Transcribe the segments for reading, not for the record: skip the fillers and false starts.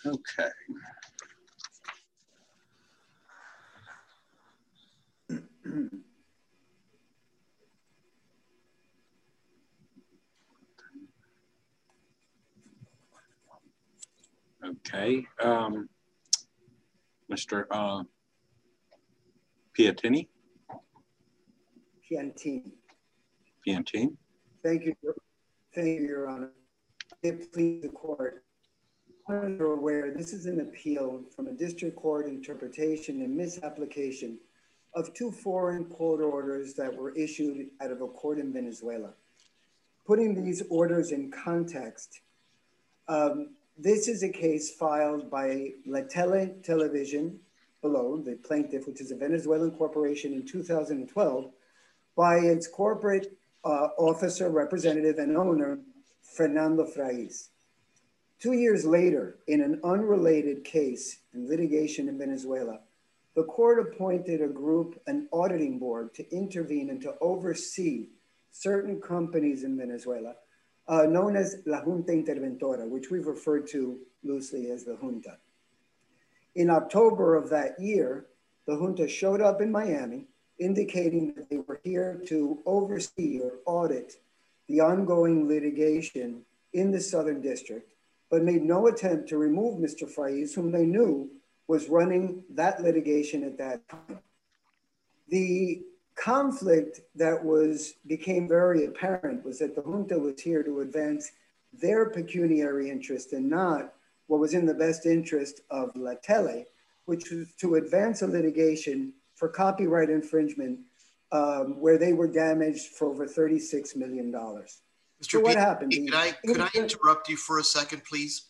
Okay. Okay. Mr. Piantini? Piantini. Piantini? Thank you, Your Honor. It please the court. As you're aware, this is an appeal from a district court interpretation and misapplication of two foreign court orders that were issued out of a court in Venezuela. Putting these orders in context, this is a case filed by La Tele Television, below, the plaintiff, which is a Venezuelan corporation in 2012, by its corporate officer, representative, and owner, Fernando Fraiz. 2 years later, in an unrelated case in litigation in Venezuela, the court appointed a group, an auditing board, to intervene and to oversee certain companies in Venezuela, known as La Junta Interventora, which we've referred to loosely as the Junta. In October of that year, the Junta showed up in Miami, indicating that they were here to oversee or audit the ongoing litigation in the Southern District, but made no attempt to remove Mr. Fraiz, whom they knew was running that litigation at that time. The conflict that became very apparent was that the Junta was here to advance their pecuniary interest and not what was in the best interest of La Tele, which was to advance a litigation for copyright infringement where they were damaged for over $36 million. Mr. So what happened? Could I interrupt you for a second, please?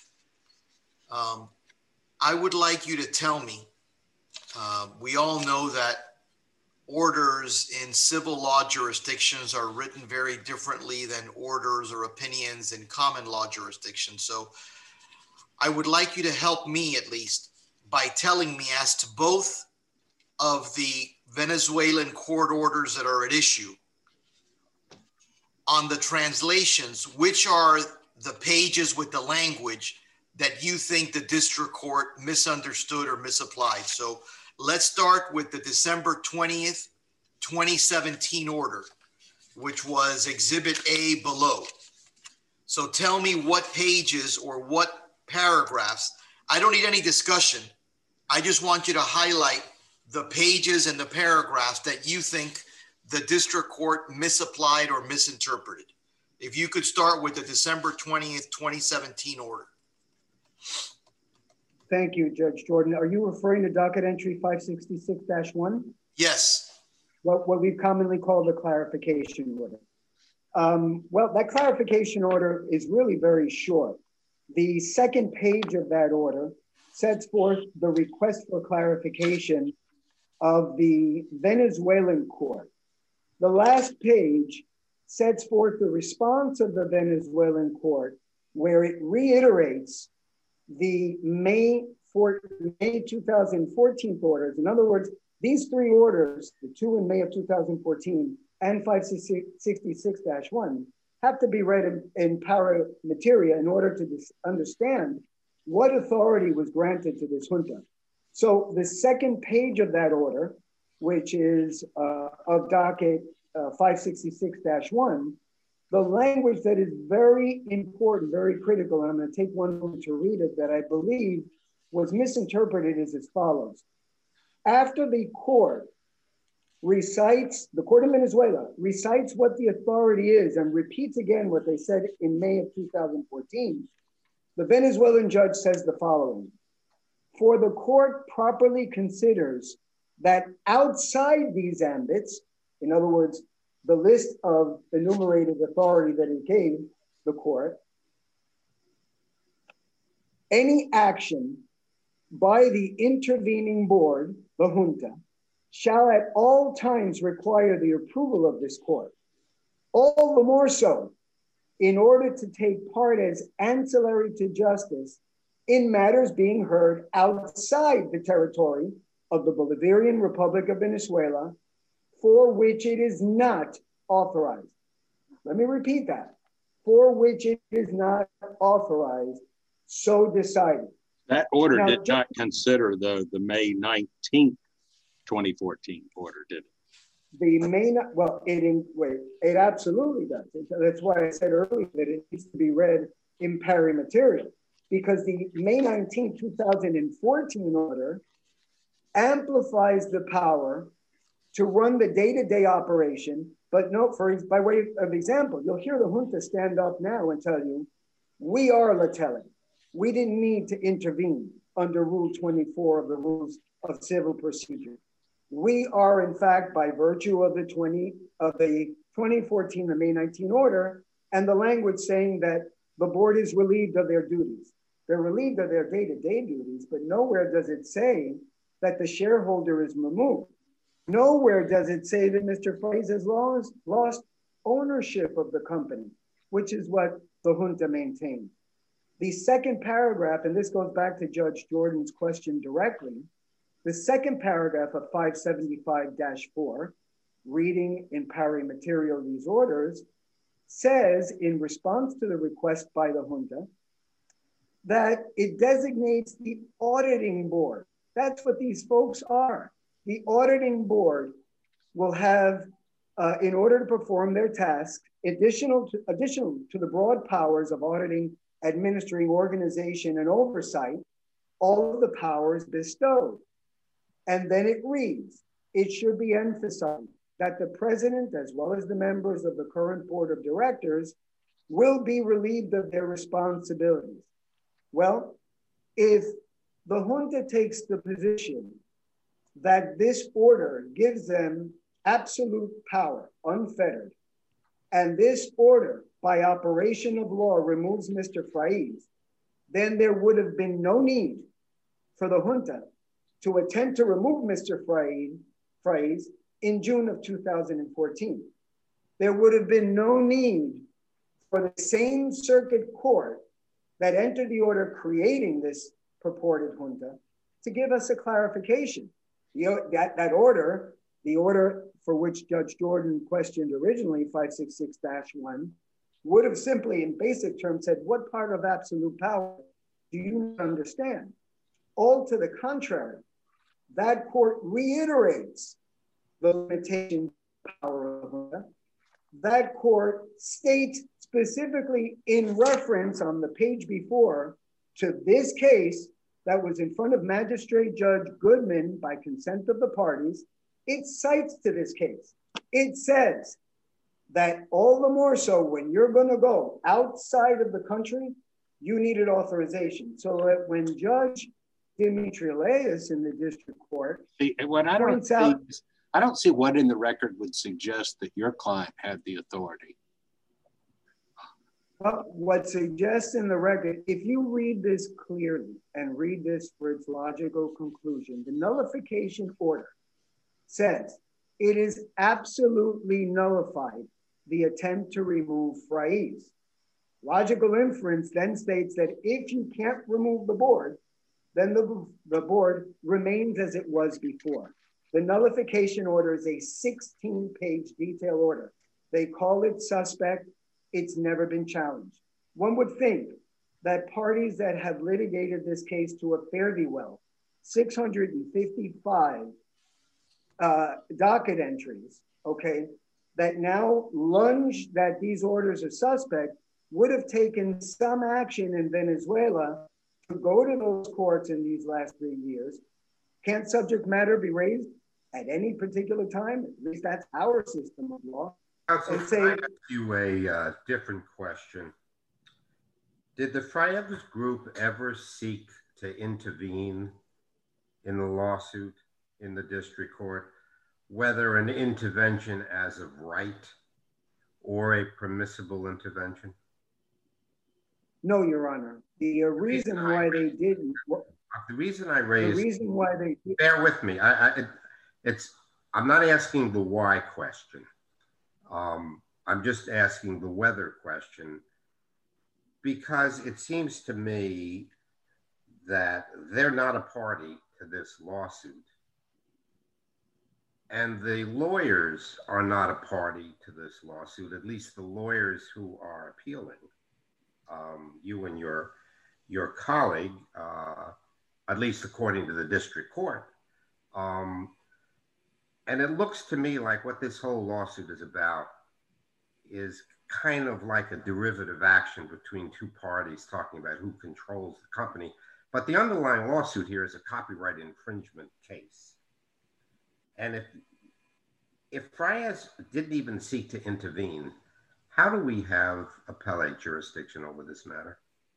I would like you to tell me, we all know that orders in civil law jurisdictions are written very differently than orders or opinions in common law jurisdictions. So I would like you to help me at least by telling me as to both of the Venezuelan court orders that are at issue on the translations, which are the pages with the language that you think the district court misunderstood or misapplied. So let's start with the December 20th, 2017 order, which was Exhibit A below. So tell me what pages or what paragraphs. I don't need any discussion. I just want you to highlight the pages and the paragraphs that you think the district court misapplied or misinterpreted. If you could start with the December 20th, 2017 order. Thank you, Judge Jordan. Are you referring to docket entry 566-1? Yes. What we commonly call the clarification order. Well, that clarification order is really very short. The second page of that order sets forth the request for clarification of the Venezuelan court. The last page sets forth the response of the Venezuelan court, where it reiterates the May 2014 orders. In other words, these three orders, the two in May of 2014 and 566-1, have to be read in para materia in order to understand what authority was granted to this junta. So the second page of that order, which is of docket 566-1, the language that is very important, very critical, and I'm going to take one moment to read it, that I believe was misinterpreted, is as follows. After the court recites, the court of Venezuela recites what the authority is and repeats again what they said in May of 2014, the Venezuelan judge says the following: for the court properly considers that outside these ambits, in other words, the list of enumerated authority that it gave the court, any action by the intervening board, the junta, shall at all times require the approval of this court, all the more so in order to take part as ancillary to justice in matters being heard outside the territory of the Bolivarian Republic of Venezuela, for which it is not authorized. Let me repeat that. For which it is not authorized, so decided. That order Now, did not consider the May 19th, 2014 order, did it? The main, well, it absolutely does. That's why I said earlier that it needs to be read in pari material, because the May 19, 2014 order amplifies the power to run the day-to-day operation, but no, by way of example, you'll hear the junta stand up now and tell you, we are Latelli. We didn't need to intervene under Rule 24 of the Rules of Civil Procedure. We are, in fact, by virtue of the 2014, the May 19 order, and the language saying that the board is relieved of their duties. They're relieved of their day-to-day duties, but nowhere does it say that the shareholder is removed. Nowhere does it say that Mr. Fraiz has lost ownership of the company, which is what the junta maintained. The second paragraph, and this goes back to Judge Jordan's question directly, the second paragraph of 575-4, reading in pari material these orders, says in response to the request by the junta that it designates the auditing board. That's what these folks are. The auditing board will have, in order to perform their task, additional to the broad powers of auditing, administering, organization, and oversight, all of the powers bestowed. And then it reads, it should be emphasized that the president, as well as the members of the current board of directors, will be relieved of their responsibilities. Well, if the junta takes the position that this order gives them absolute power, unfettered, and this order, by operation of law, removes Mr. Fraiz, then there would have been no need for the junta to attempt to remove Mr. Fraiz in June of 2014. There would have been no need for the same circuit court that entered the order creating this purported junta to give us a clarification. That order, the order for which Judge Jordan questioned originally, 566-1, would have simply in basic terms said, what part of absolute power do you understand? All to the contrary, that court reiterates the limitation power of junta. That court states specifically in reference on the page before to this case that was in front of Magistrate Judge Goodman by consent of the parties, it cites to this case. It says that all the more so when you're going to go outside of the country, you needed authorization. So that when Judge Dimitriades in the district court points out, I don't see what in the record would suggest that your client had the authority. Well, what suggests in the record, if you read this clearly and read this for its logical conclusion, the nullification order says it is absolutely nullified the attempt to remove Fraiz. Logical inference then states that if you can't remove the board, then the board remains as it was before. The nullification order is a 16-page detail order. They call it suspect. It's never been challenged. One would think that parties that have litigated this case to a fairly well, 655 docket entries, okay, that now lunge that these orders are suspect, would have taken some action in Venezuela to go to those courts in these last 3 years. Can't subject matter be raised at any particular time? At least that's our system of law. Counsel, can I ask you a different question? Did the Fraiz group ever seek to intervene in the lawsuit in the district court, whether an intervention as of right or a permissible intervention? No, Your Honor. The reason why they didn't. The reason I raised. The reason why they. Bear with me. I'm not asking the why question. I'm just asking the whether question, because it seems to me that they're not a party to this lawsuit. And the lawyers are not a party to this lawsuit, at least the lawyers who are appealing. You and your colleague at least according to the district court. And it looks to me like what this whole lawsuit is about is kind of like a derivative action between two parties talking about who controls the company. But the underlying lawsuit here is a copyright infringement case. And if Frias didn't even seek to intervene, how do we have appellate jurisdiction over this matter?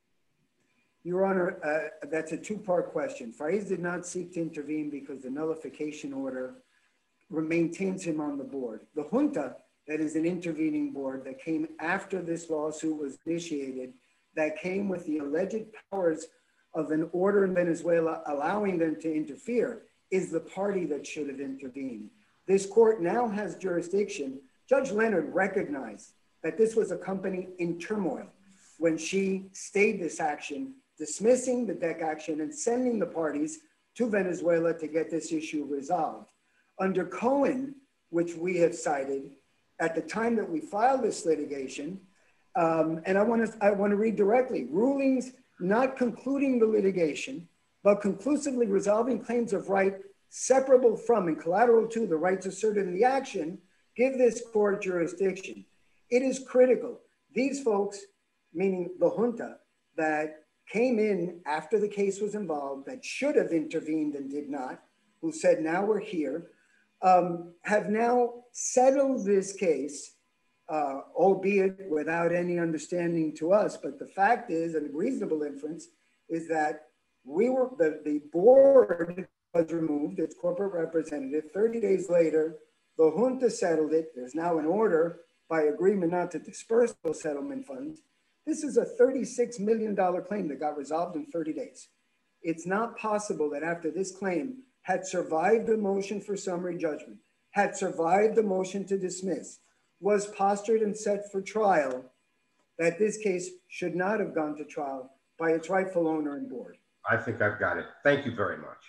Your Honor, that's a two-part question. Frias did not seek to intervene because the nullification order maintains him on the board. The junta, that is an intervening board that came after this lawsuit was initiated, that came with the alleged powers of an order in Venezuela allowing them to interfere, is the party that should have intervened. This court now has jurisdiction. Judge Leonard recognized that this was a company in turmoil when she stayed this action, dismissing the DEC action and sending the parties to Venezuela to get this issue resolved. Under Cohen, which we have cited, at the time that we filed this litigation, and I want to read directly, rulings not concluding the litigation, but conclusively resolving claims of right separable from and collateral to the rights asserted in the action, give this court jurisdiction. It is critical. These folks, meaning the junta, that came in after the case was involved, that should have intervened and did not, who said, now we're here, have now settled this case, albeit without any understanding to us. But the fact is, and a reasonable inference, is that the board was removed, its corporate representative. 30 days later, the junta settled it. There's now an order by agreement not to disperse those settlement funds. This is a $36 million claim that got resolved in 30 days. It's not possible that after this claim had survived the motion for summary judgment, had survived the motion to dismiss, was postured and set for trial, that this case should not have gone to trial by its rightful owner and board. I think I've got it. Thank you very much.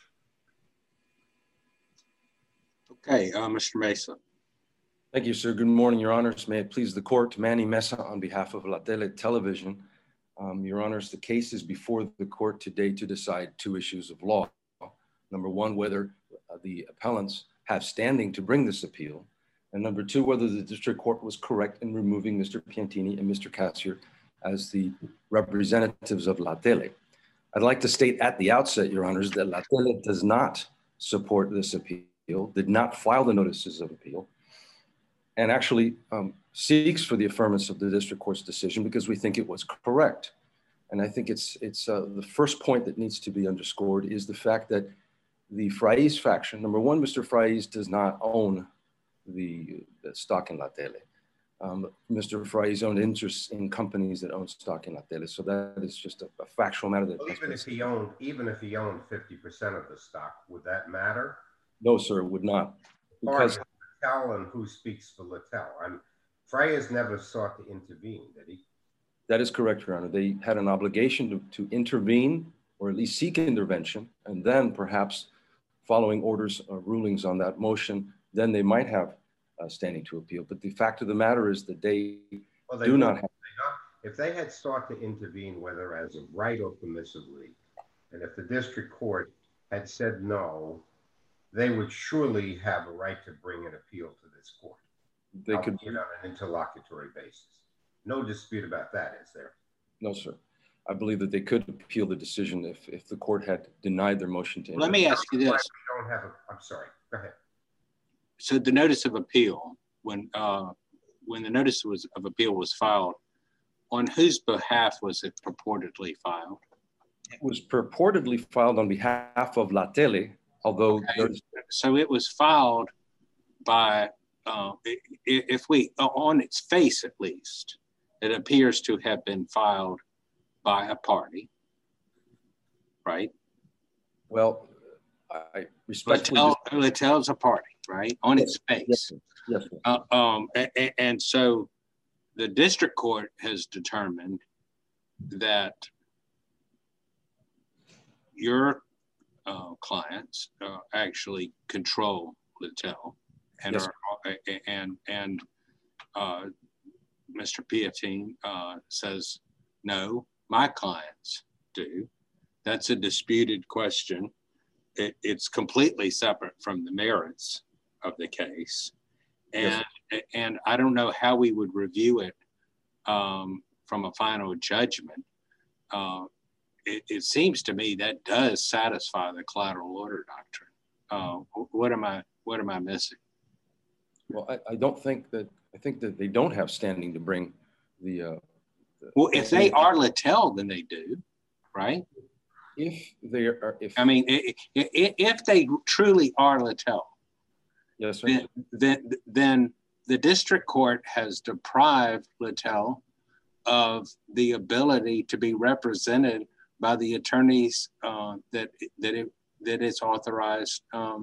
Okay, Mr. Mesa. Thank you, sir. Good morning, Your Honors. May it please the court, Manny Mesa on behalf of La Tele Television. Your Honors, the case is before the court today to decide two issues of law. Number one, whether the appellants have standing to bring this appeal. And number two, whether the district court was correct in removing Mr. Piantini and Mr. Cassier as the representatives of La Tele. I'd like to state at the outset, Your Honors, that La Tele does not support this appeal, did not file the notices of appeal, and actually seeks for the affirmance of the district court's decision because we think it was correct. And I think it's the first point that needs to be underscored is the fact that the Fraiz faction, number one, Mr. Fraiz does not own the stock in La Tele. Mr. Fraiz owned interests in companies that own stock in La Tele. So that is just a factual matter. That well, even if he owned 50% of the stock, would that matter? No, sir, it would not. Because Littell and who speaks for Littell? Fraiz never sought to intervene, did he? That is correct, Your Honor. They had an obligation to intervene or at least seek intervention, and then perhaps following orders or rulings on that motion, then they might have standing to appeal. But the fact of the matter is that they do not have. If they had sought to intervene, whether as a right or permissively, and if the district court had said no, they would surely have a right to bring an appeal to this court. They could on an interlocutory basis. No dispute about that, is there? No, sir. I believe that they could appeal the decision if the court had denied their motion to intervene. Let me ask you this. I'm sorry, go ahead. So the notice of appeal, when the notice of appeal was filed, on whose behalf was it purportedly filed? It was purportedly filed on behalf of La Tele, although so it was filed by, if we, on its face at least, it appears to have been filed by a party, right? Well, I respectfully... Littell's a party, right? On its face. Yes, yes. And so the district court has determined that your clients actually control Littell, and yes. and Mr. Piantini says, no, my clients do. That's a disputed question. It's completely separate from the merits of the case. And, yes, and I don't know how we would review it from a final judgment. It seems to me that does satisfy the collateral order doctrine. What am I missing? Well, I don't think that, I think that they don't have standing to bring the well, if they are Littell, then they do, right? If they are, I mean, if they truly are Littell, yes, sir. Then the district court has deprived Littell of the ability to be represented by the attorneys that it's authorized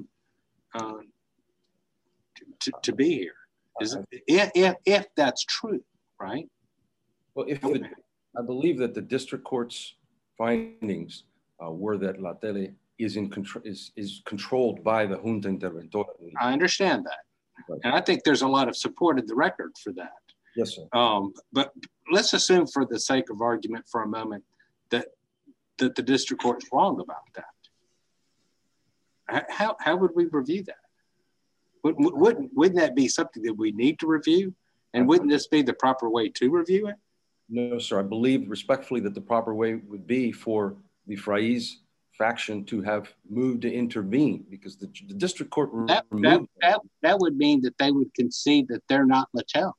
to be here. If that's true, right? Well, I believe that the district court's findings were that La Tele is controlled by the Junta Interventora. I understand that, right. And I think there's a lot of support in the record for that. Yes, sir. But let's assume, for the sake of argument for a moment, that the district court is wrong about that. How would we review that? Wouldn't that be something that we need to review? And wouldn't this be the proper way to review it? No, sir. I believe respectfully that the proper way would be for the Fraiz faction to have moved to intervene, because the district court that would mean that they would concede that they're not Littell.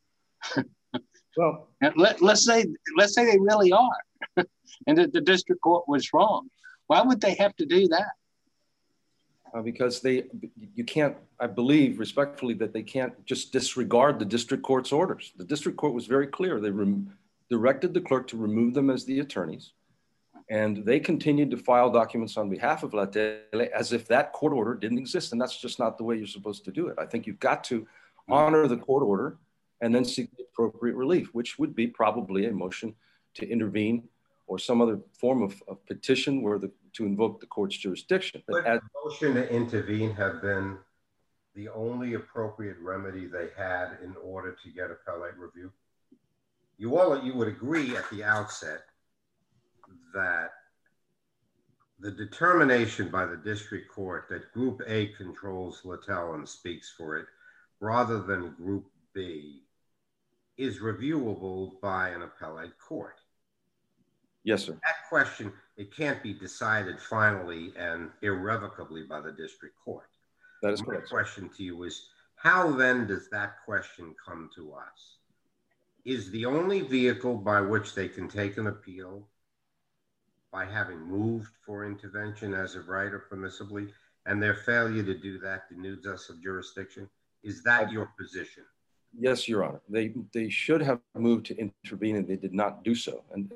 Well, let's say they really are, and that the district court was wrong. Why would they have to do that? Because you can't, I believe respectfully that they can't just disregard the district court's orders. The district court was very clear. They directed the clerk to remove them as the attorneys, and they continued to file documents on behalf of La Tele as if that court order didn't exist. And that's just not the way you're supposed to do it. I think you've got to honor the court order and then seek the appropriate relief, which would be probably a motion to intervene or some other form of petition to invoke the court's jurisdiction. Would the motion to intervene have been the only appropriate remedy they had in order to get appellate review? You would agree at the outset that the determination by the district court that Group A controls Littell and speaks for it, rather than Group B, is reviewable by an appellate court. Yes, sir. That question, it can't be decided finally and irrevocably by the district court. That is correct. My question to you is, how then does that question come to us? Is the only vehicle by which they can take an appeal by having moved for intervention as of right or permissibly, and their failure to do that denudes us of jurisdiction? Is that your position? Yes, Your Honor. They should have moved to intervene, and they did not do so. And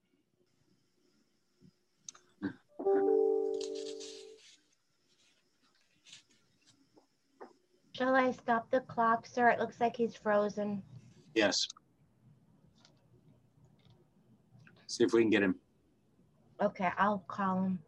shall I stop the clock, sir? It looks like he's frozen. Yes. See if we can get him. Okay, I'll call him.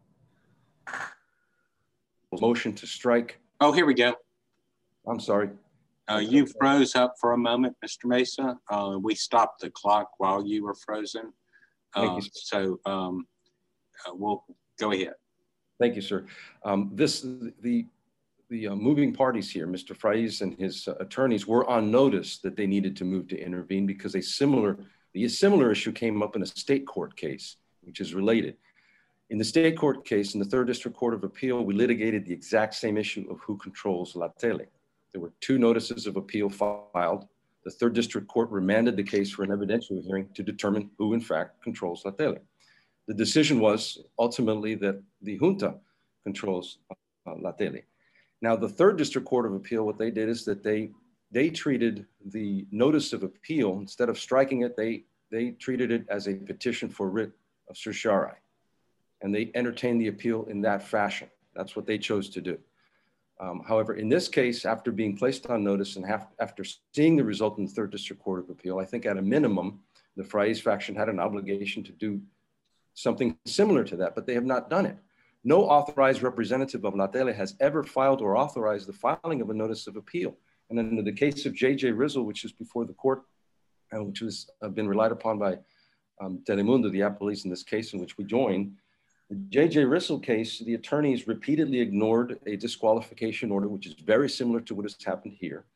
Motion to strike. Oh, here we go. I'm sorry. You froze up for a moment, Mr. Mesa. We stopped the clock while you were frozen. So we'll go ahead. Thank you, sir. The moving parties here, Mr. Fraiz and his attorneys, were on notice that they needed to move to intervene because a similar issue came up in a state court case, which is related. In the state court case, in the Third District Court of Appeal, we litigated the exact same issue of who controls La Tele. There were 2 notices of appeal filed. The Third District Court remanded the case for an evidentiary hearing to determine who, in fact, controls La Tele. The decision was ultimately that the junta controls La Tele. Now, the Third District Court of Appeal, what they did is that they treated the notice of appeal, instead of striking it, they treated it as a petition for writ of certiorari. And they entertained the appeal in that fashion. That's what they chose to do. However, in this case, after being placed on notice and after seeing the result in the Third District Court of Appeal, I think at a minimum, the Fraiz faction had an obligation to do something similar to that, but they have not done it. No authorized representative of La Tele has ever filed or authorized the filing of a notice of appeal. And then in the case of J.J. Rizal, which is before the court, which has been relied upon by Telemundo, the appellees in this case, in which we join, The J.J. Rissell case, the attorneys repeatedly ignored a disqualification order, which is very similar to what has happened here.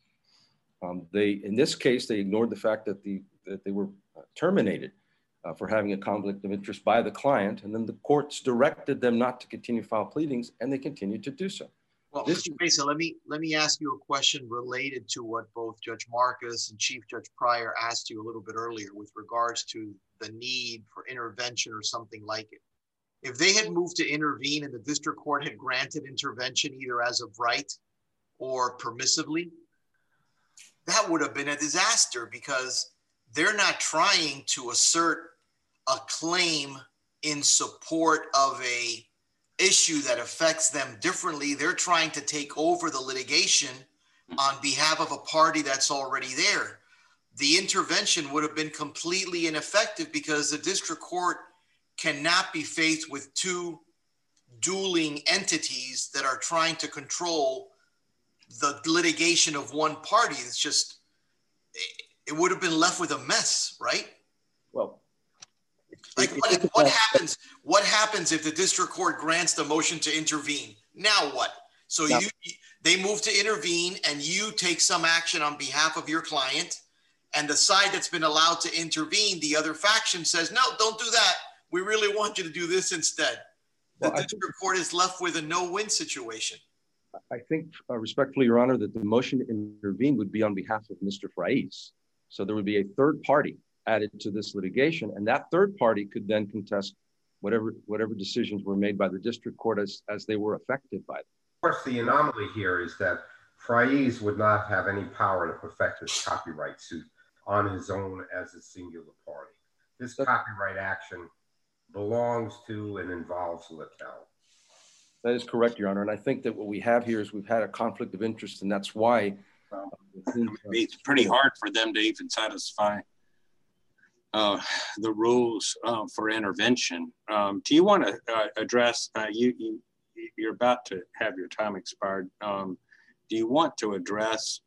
In this case, they ignored the fact that they were terminated for having a conflict of interest by the client, and then the courts directed them not to continue to file pleadings, and they continued to do so. Well, Mr. Mesa, let me ask you a question related to what both Judge Marcus and Chief Judge Pryor asked you a little bit earlier with regards to the need for intervention or something like it. If they had moved to intervene and the district court had granted intervention either as of right or permissively, that would have been a disaster because they're not trying to assert a claim in support of a issue that affects them differently. They're trying to take over the litigation on behalf of a party that's already there. The intervention would have been completely ineffective because the district court cannot be faced with two dueling entities that are trying to control the litigation of one party. It's just, it would have been left with a mess, right? Well, like what happens if the district court grants the motion to intervene? Now what? So they move to intervene and you take some action on behalf of your client, and the side that's been allowed to intervene, the other faction says, no, don't do that. We really want you to do this instead. The district court is left with a no-win situation. I think respectfully, Your Honor, that the motion to intervene would be on behalf of Mr. Fraiz. So there would be a third party added to this litigation, and that third party could then contest whatever decisions were made by the district court as they were affected by them. Of course, the anomaly here is that Fraiz would not have any power to perfect his copyright suit on his own as a singular party. This copyright action belongs to and involves Littell. That is correct, Your Honor. And I think that what we have here is we've had a conflict of interest, and that's why it's pretty hard for them to even satisfy the rules for intervention. Do you want to address, you're about to have your time expired. Do you want to address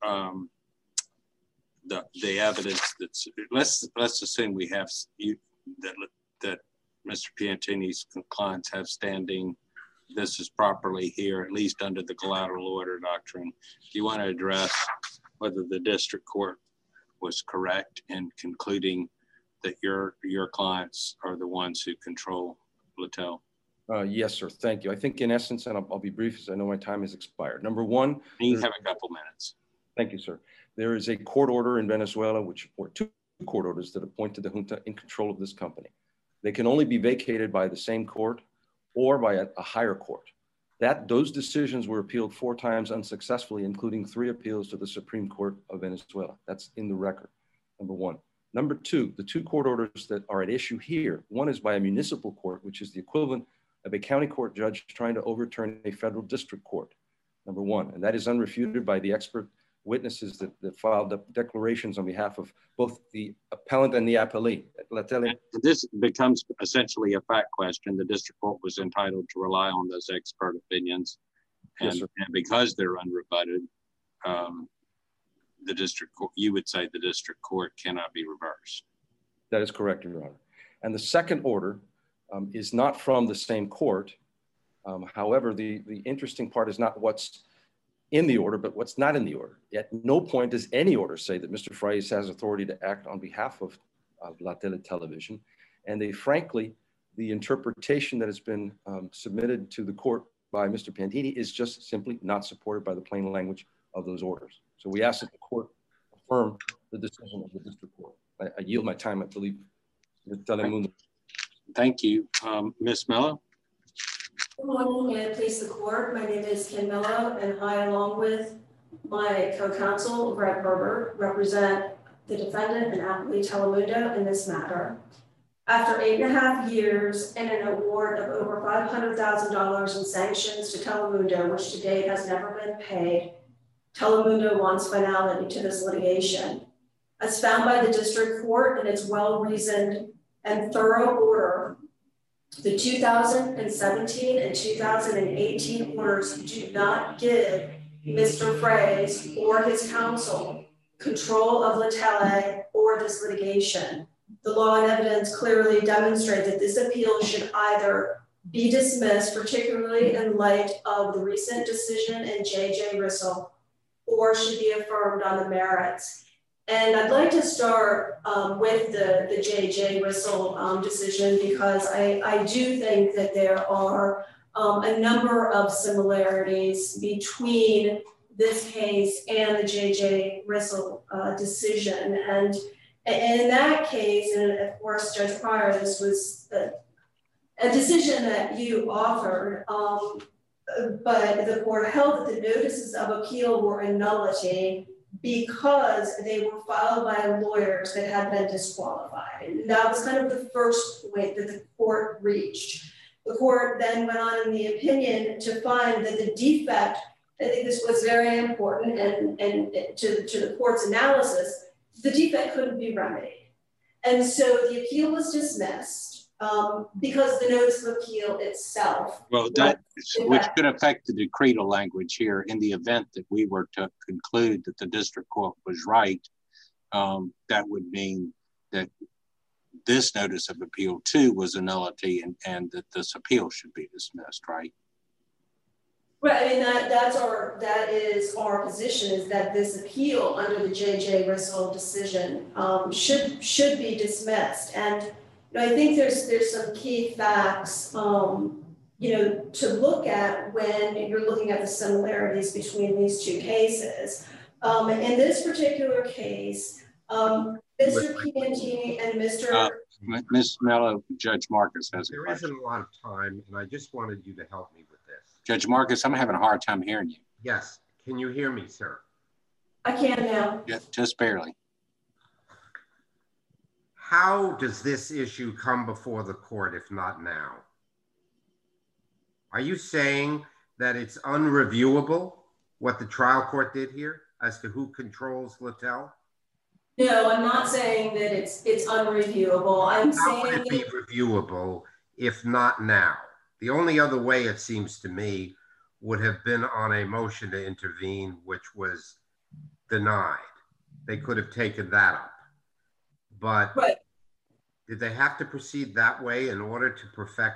the evidence that's, let's assume we have that Mr. Piantini's clients have standing, this is properly here, at least under the collateral order doctrine. Do you want to address whether the district court was correct in concluding that your clients are the ones who control Littell? Yes, sir. Thank you. I think in essence, and I'll be brief because I know my time has expired. Number one, you have a couple minutes. Thank you, sir. There is a court order in Venezuela, or two court orders that appointed the junta in control of this company. They can only be vacated by the same court or by a higher court. Those decisions were appealed 4 times unsuccessfully, including 3 appeals to the Supreme Court of Venezuela. That's in the record, number one. Number two, the 2 court orders that are at issue here, one is by a municipal court, which is the equivalent of a county court judge trying to overturn a federal district court, number one. And that is unrefuted by the expert witnesses that filed declarations on behalf of both the appellant and the appellee. This becomes essentially a fact question. The district court was entitled to rely on those expert opinions. And, yes, and because they're unrebutted, the district court, you would say the district court cannot be reversed. That is correct, Your Honor. And the second order is not from the same court. However, the interesting part is not what's in the order, but what's not in the order. At no point does any order say that Mr. Fraiz has authority to act on behalf of La Tele Television. And they, frankly, the interpretation that has been submitted to the court by Mr. Piantini is just simply not supported by the plain language of those orders. So we ask that the court affirm the decision of the district court. I yield my time, I believe. Thank you. Ms. Mello? Good morning, and please the court. My name is Ken Mello, and I, along with my co-counsel, Greg Herbert, represent the defendant and appellee Telemundo in this matter. After 8.5 years and an award of over $500,000 in sanctions to Telemundo, which to date has never been paid, Telemundo wants finality to this litigation. As found by the district court in its well-reasoned and thorough order, the 2017 and 2018 orders do not give Mr. Fraiz or his counsel control of La Tele or this litigation. The law and evidence clearly demonstrate that this appeal should either be dismissed, particularly in light of the recent decision in J.J. Rissell, or should be affirmed on the merits. And I'd like to start with the J.J. Rissell decision, because I do think that there are a number of similarities between this case and the J.J. Rissell decision. And in that case, and of course, Judge Pryor, this was a decision that you authored, but the court held that the notices of appeal were a nullity because they were filed by lawyers that had been disqualified. And that was kind of the first point that the court reached. The court then went on in the opinion to find that the defect, I think this was very important and to the court's analysis, the defect couldn't be remedied. And so the appeal was dismissed because the notice of appeal itself. Well, that which could affect the decretal language here in the event that we were to conclude that the district court was right. That would mean that this notice of appeal too was a nullity, and that this appeal should be dismissed, right? Right, I mean, that is our position, is that this appeal under the J.J. Rissell decision should be dismissed. And I think there's some key facts, to look at when you're looking at the similarities between these two cases. In this particular case, Mr. Piantini and Mr. Ms. Mello, Judge Marcus has a question. There isn't a lot of time, and I just wanted you to help me with this. Judge Marcus, I'm having a hard time hearing you. Yes. Can you hear me, sir? I can now. Yeah, just barely. How does this issue come before the court if not now? Are you saying that it's unreviewable what the trial court did here as to who controls Littell? No, I'm not saying that it's unreviewable. I'm How saying would it be reviewable if not now? The only other way, it seems to me, would have been on a motion to intervene, which was denied. They could have taken that up. But right. Did they have to proceed that way in order to perfect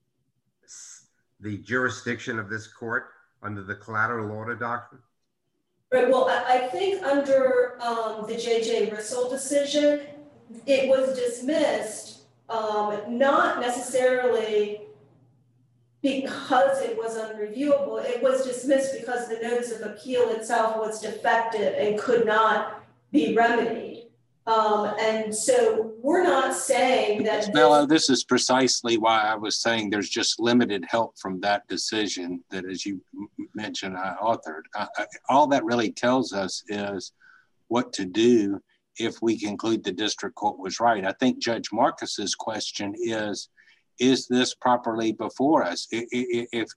the jurisdiction of this court under the collateral order doctrine? Right, well, I think under the J.J. Rissell decision, it was dismissed, not necessarily because it was unreviewable. It was dismissed because the notice of appeal itself was defective and could not be remedied. And so we're not saying that— Mello, this is precisely why I was saying there's just limited help from that decision that, as you mentioned, I authored. All that really tells us is what to do if we conclude the district court was right. I think Judge Marcus's question is this properly before us? If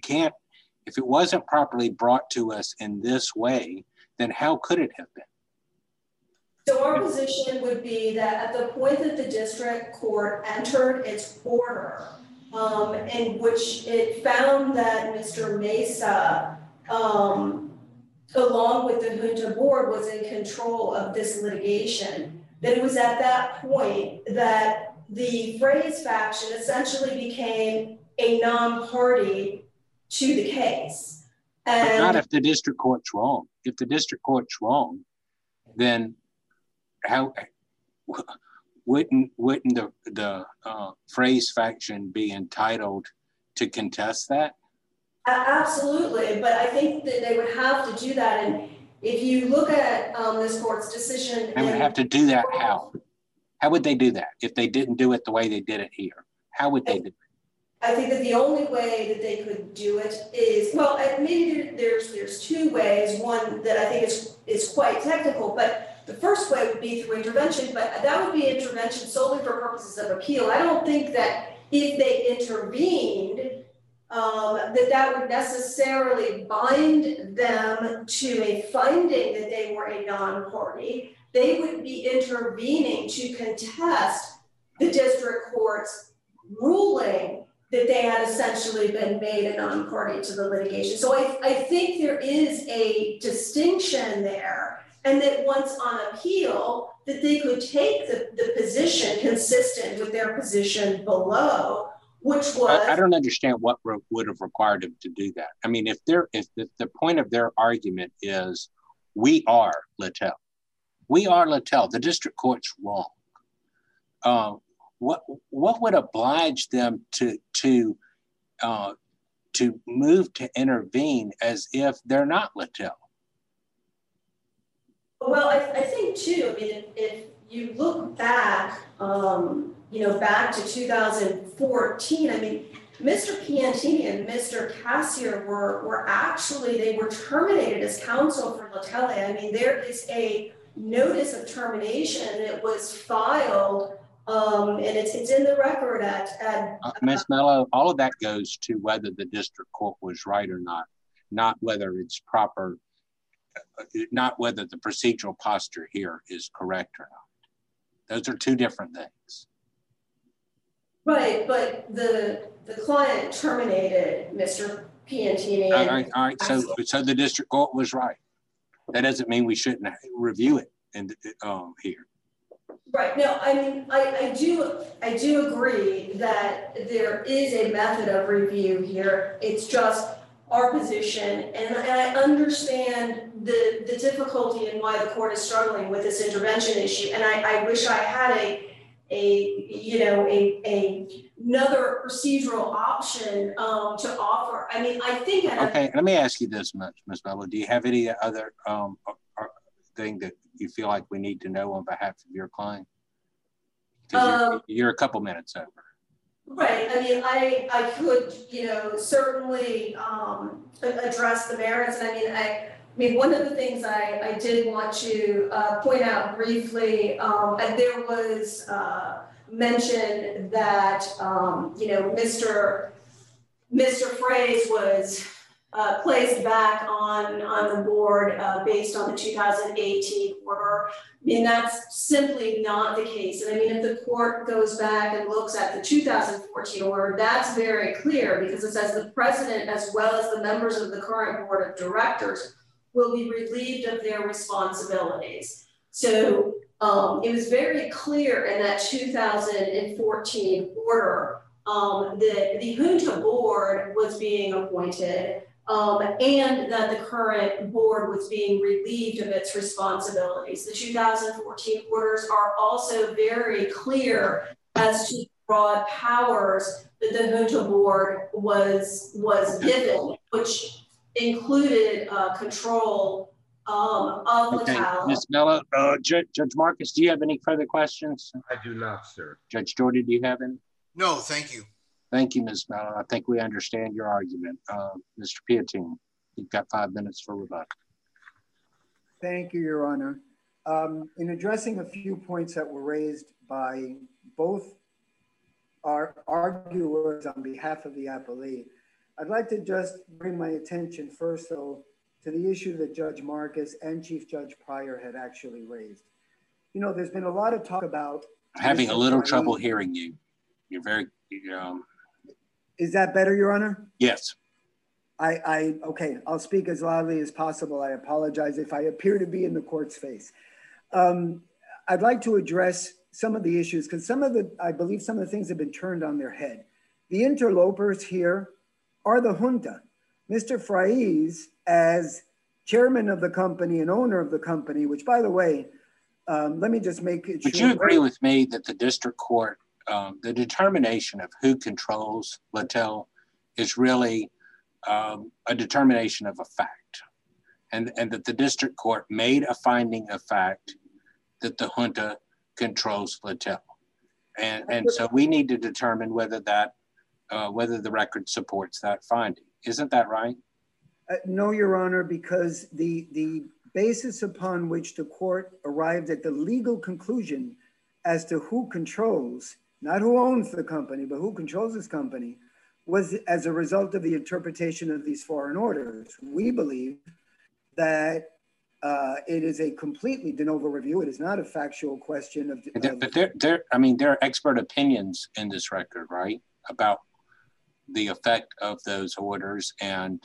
it wasn't properly brought to us in this way, then how could it have been? So our position would be that at the point that the district court entered its order, in which it found that Mr. Mesa, along with the junta board, was in control of this litigation, that it was at that point that the Fraze faction essentially became a non-party to the case. And but not if the district court's wrong. If the district court's wrong, then how wouldn't the Fraze faction be entitled to contest that? Absolutely, but I think that they would have to do that. And if you look at this court's decision— They would have to do that how? How would they do that if they didn't do it the way they did it here? How would they do it? I think that the only way that they could do it is, well, maybe there's two ways. One that I think is quite technical, but the first way would be through intervention, but that would be intervention solely for purposes of appeal. I don't think that if they intervened, that would necessarily bind them to a finding that they were a non-party. They would be intervening to contest the district court's ruling that they had essentially been made a non-party to the litigation. So I think there is a distinction there, and that once on appeal, that they could take the position consistent with their position below, which was— I don't understand what would have required him to do that. I mean, if the point of their argument is we are Littell, the district court's wrong. What would oblige them to move to intervene as if they're not Littell? Well, I think too, I mean, if you look back, back to 2014, I mean, Mr. Piantini and Mr. Cassier were actually, they were terminated as counsel for Littell. I mean, there is a notice of termination that was filed, and it's in the record at Ms. Mello, all of that goes to whether the district court was right or not whether it's proper, not whether the procedural posture here is correct or not. Those are two different things. Right, but the client terminated Mr. Piantini. All right. So the district court was right. That doesn't mean we shouldn't review it here. Right. No, I mean, I do agree that there is a method of review here. It's just our position, and I understand the difficulty and why the court is struggling with this intervention issue. And I wish I had another procedural option to offer. I mean, I think. Okay, let me ask you this much, Ms. Mello. Do you have any other thing that you feel like we need to know on behalf of your client? Because you're a couple minutes over. Right. I mean, I could, certainly address the merits. And I mean, one of the things I did want to point out briefly, and there was mention that, Mr. Fraze was placed back on the board based on the 2018 order. I mean, that's simply not the case. And I mean, if the court goes back and looks at the 2014 order, that's very clear because it says the president, as well as the members of the current board of directors, will be relieved of their responsibilities. So it was very clear in that 2014 order that the junta board was being appointed and that the current board was being relieved of its responsibilities. The 2014 orders are also very clear as to broad powers that the junta board was given, which included control of Littell. Ms. Mello, Judge Marcus, do you have any further questions? I do not, sir. Judge Jordan, do you have any? No, thank you. Thank you, Ms. Mello. I think we understand your argument. Mr. Piantini, you've got 5 minutes for rebuttal. Thank you, Your Honor. In addressing a few points that were raised by both our arguers on behalf of the appellee, I'd like to just bring my attention first, though, to the issue that Judge Marcus and Chief Judge Pryor had actually raised. There's been a lot of talk about— I'm having a little trouble hearing you. You're very, Is that better, Your Honor? Yes. Okay, I'll speak as loudly as possible. I apologize if I appear to be in the court's face. I'd like to address some of the issues because I believe some of the things have been turned on their head. The interlopers here are the junta. Mr. Fraiz, as chairman of the company and owner of the company, which, by the way, let me just make it Would you agree with me that the district court, the determination of who controls Littell is really a determination of a fact, and that the district court made a finding of fact that the junta controls Littell, and so we need to determine whether the record supports that finding. Isn't that right? No, Your Honor, because the basis upon which the court arrived at the legal conclusion as to who controls, not who owns the company, but who controls this company, was as a result of the interpretation of these foreign orders. We believe that it is a completely de novo review. It is not a factual question but there are expert opinions in this record, right, about the effect of those orders and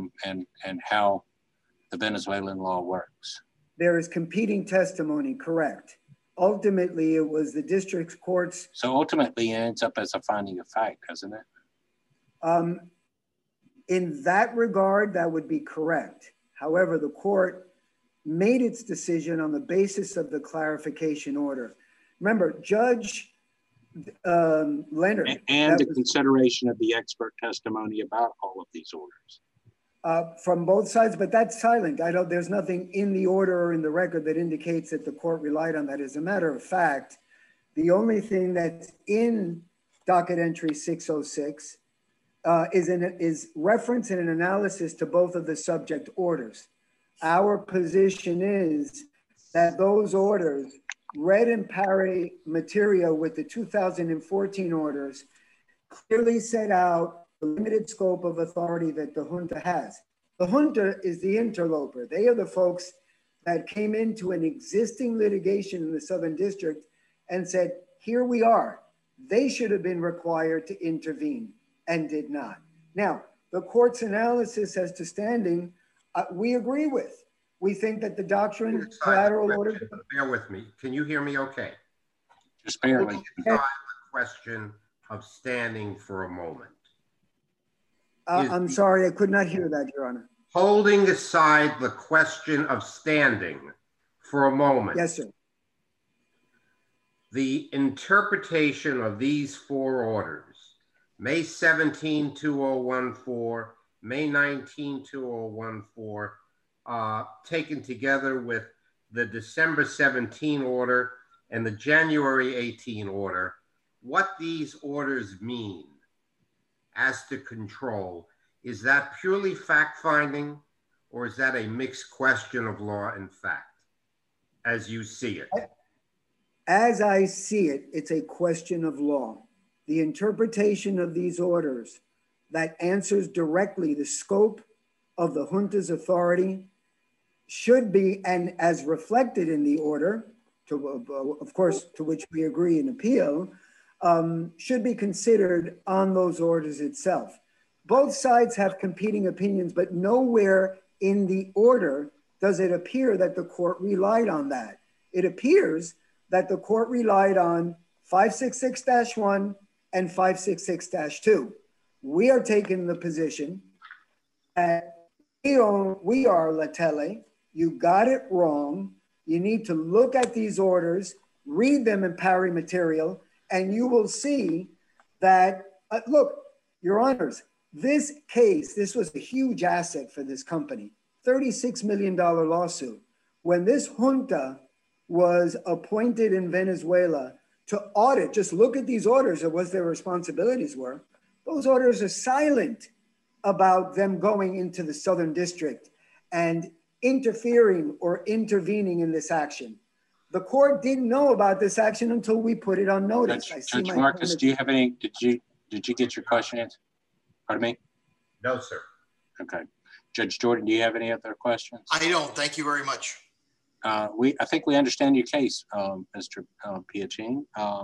how the Venezuelan law works. There is competing testimony, correct. ultimately it was the district court's. So ultimately it ends up as a finding of fact, doesn't it? In that regard, that would be correct. However, the court made its decision on the basis of the clarification order. Remember, Judge Leonard. And the consideration of the expert testimony about all of these orders. From both sides, but that's silent. There's nothing in the order or in the record that indicates that the court relied on that. As a matter of fact, the only thing that's in docket entry 606 is reference and an analysis to both of the subject orders. Our position is that those orders, read in pari materia with the 2014 orders, clearly set out the limited scope of authority that the junta has. The junta is the interloper. They are the folks that came into an existing litigation in the Southern District and said, here we are. They should have been required to intervene and did not. Now, the court's analysis as to standing, we agree with. We think that the doctrine, collateral order. Bear with me. Can you hear me okay? Just barely. The question of standing for a moment. I'm sorry, I could not hear that, Your Honor. Holding aside the question of standing for a moment. Yes, sir. The interpretation of these four orders, May 17, 2014, May 19, 2014, taken together with the December 17 order and the January 18 order, what these orders mean as to control, is that purely fact-finding or is that a mixed question of law and fact as you see it? As I see it, it's a question of law. The interpretation of these orders that answers directly the scope of the junta's authority should be, and as reflected in the order, of course, to which we agree and appeal, should be considered on those orders itself. Both sides have competing opinions, but nowhere in the order does it appear that the court relied on that. It appears that the court relied on 566-1 and 566-2. We are taking the position that we are Latele. You got it wrong. You need to look at these orders, read them in pari material, and you will see that, look, Your Honors, this case, this was a huge asset for this company, $36 million lawsuit. When this junta was appointed in Venezuela to audit, just look at these orders and what their responsibilities were. Those orders are silent about them going into the Southern District and interfering or intervening in this action. The court didn't know about this action until we put it on notice. Judge Marcus, do you have any, did you get your question answered? Pardon me? No, sir. Okay. Judge Jordan, do you have any other questions? I don't. Thank you very much. I think we understand your case, Mr. Piacin.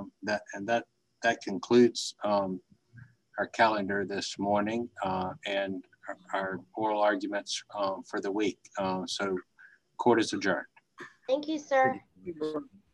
That concludes our calendar this morning and our oral arguments for the week. So court is adjourned. Thank you, sir.